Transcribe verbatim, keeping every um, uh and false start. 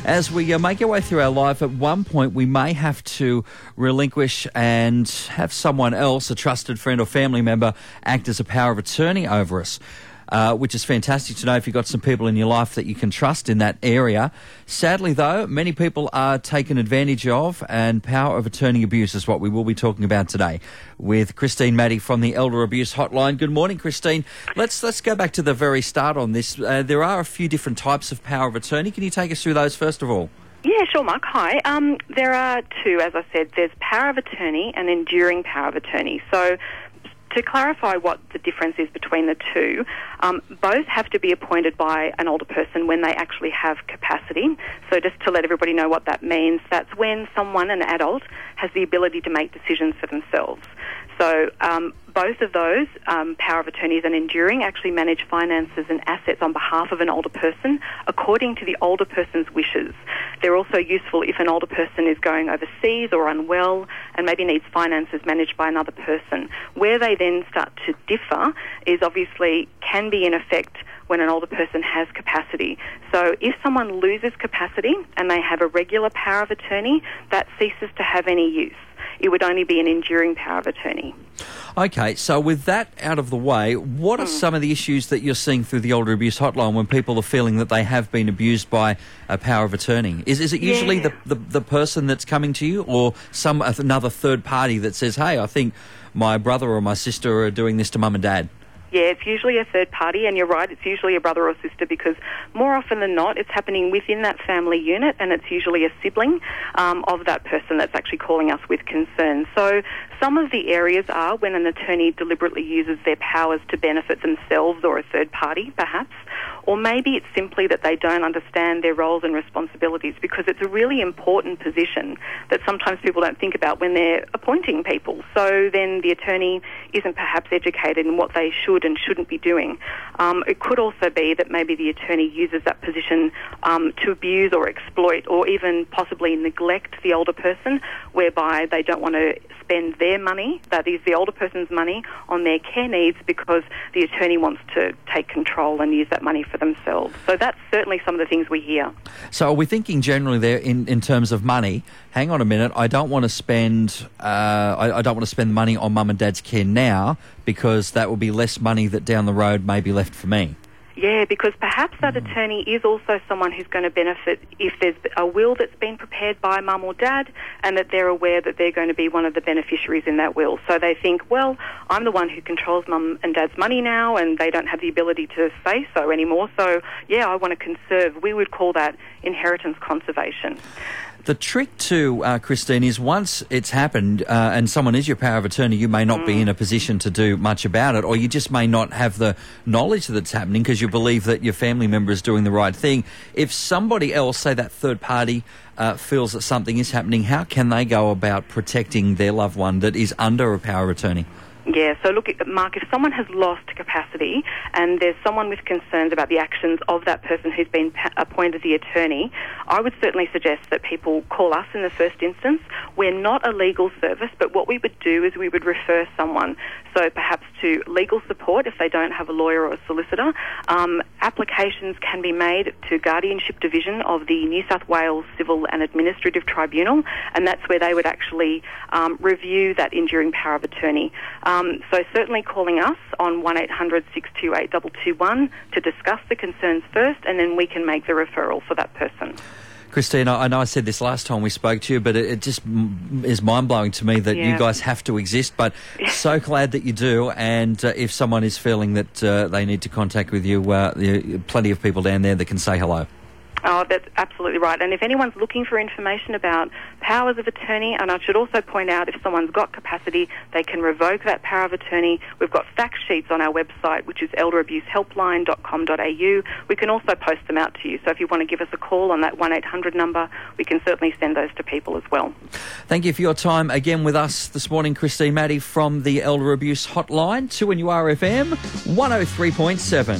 As we uh, make our way through our life, at one point we may have to relinquish and have someone else, a trusted friend or family member, act as a power of attorney over us. Uh, which is fantastic to know if you've got some people in your life that you can trust in that area. Sadly, though, many people are taken advantage of, and power of attorney abuse is what we will be talking about today with Christine Maddy from the Elder Abuse Hotline. Good morning, Christine. Let's let's go back to the very start on this. Uh, there are a few different types of power of attorney. Can you take us through those first of all? Yeah, sure, Mark. Hi. Um, there are two, as I said. There's power of attorney and enduring power of attorney. So, to clarify what the difference is between the two, um, both have to be appointed by an older person when they actually have capacity. So just to let everybody know what that means, that's when someone, an adult, has the ability to make decisions for themselves. So um, both of those, um, power of attorneys and enduring, actually manage finances and assets on behalf of an older person according to the older person's wishes. They're also useful if an older person is going overseas or unwell and maybe needs finances managed by another person. Where they then start to differ is obviously can be in effect when an older person has capacity. So if someone loses capacity and they have a regular power of attorney, that ceases to have any use. It would only be an enduring power of attorney. Okay, so with that out of the way, what are mm. some of the issues that you're seeing through the Elder Abuse Hotline when people are feeling that they have been abused by a power of attorney? Is is it usually yeah. the, the, the person that's coming to you, or some another third party that says, hey, I think my brother or my sister are doing this to mum and dad? Yeah, it's usually a third party, and you're right, it's usually a brother or sister, because more often than not, it's happening within that family unit, and it's usually a sibling um, of that person that's actually calling us with concern. So some of the areas are when an attorney deliberately uses their powers to benefit themselves or a third party, perhaps, or maybe it's simply that they don't understand their roles and responsibilities, because it's a really important position that sometimes people don't think about when they're appointing people. So then the attorney isn't perhaps educated in what they should and shouldn't be doing. Um, it could also be that maybe the attorney uses that position um, to abuse or exploit or even possibly neglect the older person, whereby they don't want to spend their money, that is the older person's money, on their care needs because the attorney wants to take control and use that money for themselves. So that's certainly some of the things we hear. So are we thinking generally there in, in terms of money? Hang on a minute, I don't want to spend uh, I, I don't want to spend money on mum and dad's care now because that will be less money that down the road may be left for me. Yeah, because perhaps that attorney is also someone who's going to benefit if there's a will that's been prepared by mum or dad and that they're aware that they're going to be one of the beneficiaries in that will. So they think, well, I'm the one who controls mum and dad's money now and they don't have the ability to say so anymore. So, yeah, I want to conserve. We would call that inheritance conservation. The trick too, uh, Christine, is once it's happened uh, and someone is your power of attorney, you may not mm. be in a position to do much about it, or you just may not have the knowledge that it's happening because you believe that your family member is doing the right thing. If somebody else, say that third party, uh, feels that something is happening, how can they go about protecting their loved one that is under a power of attorney? Yeah, so look, Mark, if someone has lost capacity and there's someone with concerns about the actions of that person who's been pa- appointed the attorney, I would certainly suggest that people call us in the first instance. We're not a legal service, but what we would do is we would refer someone, so perhaps to legal support if they don't have a lawyer or a solicitor. Um, applications can be made to Guardianship Division of the New South Wales Civil and Administrative Tribunal, and that's where they would actually um, review that enduring power of attorney. Um, Um, so certainly calling us on one eight hundred six two eight two two one to discuss the concerns first, and then we can make the referral for that person. Christine, I know I said this last time we spoke to you, but it, it just m- is mind-blowing to me that yeah. you guys have to exist, but so glad that you do, and uh, if someone is feeling that uh, they need to contact with you, uh, there are plenty of people down there that can say hello. Oh, that's absolutely right. And if anyone's looking for information about powers of attorney, and I should also point out if someone's got capacity, they can revoke that power of attorney. We've got fact sheets on our website, which is elder abuse helpline dot com dot a u. We can also post them out to you. So if you want to give us a call on that one eight hundred number, we can certainly send those to people as well. Thank you for your time again with us this morning, Christine Maddy from the Elder Abuse Hotline, two N U R F M one oh three point seven.